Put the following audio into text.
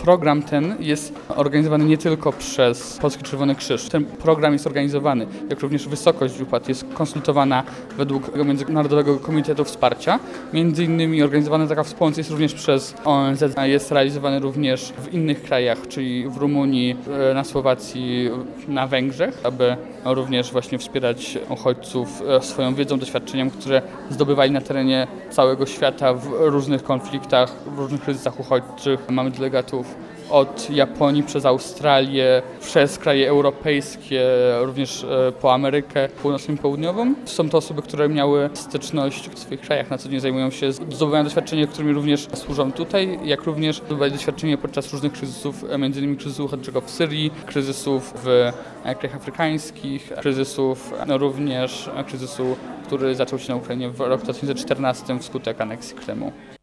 Program ten jest organizowany nie tylko przez Polski Czerwony Krzyż. Ten program jest organizowany, jak również wysokość wypłat jest konsultowana według Międzynarodowego Komitetu Wsparcia. Między innymi organizowana taka współpraca jest również przez ONZ, jest realizowany również w innych krajach, czyli w Rumunii, na Słowacji, na Węgrzech, aby również właśnie wspierać uchodźców swoją wiedzą, doświadczeniem, które zdobywali na terenie całego świata w różnych konfliktach, w różnych kryzysach uchodźczych. Mamy delegatów od Japonii przez Australię, przez kraje europejskie, również po Amerykę Północną i Południową. Są to osoby, które miały styczność w swoich krajach, na co dzień zajmują się, zdobywają doświadczenie, którymi również służą tutaj, jak również zdobywali doświadczenie podczas różnych kryzysów, m.in. kryzysu uchodźczego w Syrii, kryzysów w krajach afrykańskich, kryzysów, również kryzysu, który zaczął się na Ukrainie w roku 2014 wskutek aneksji Krymu.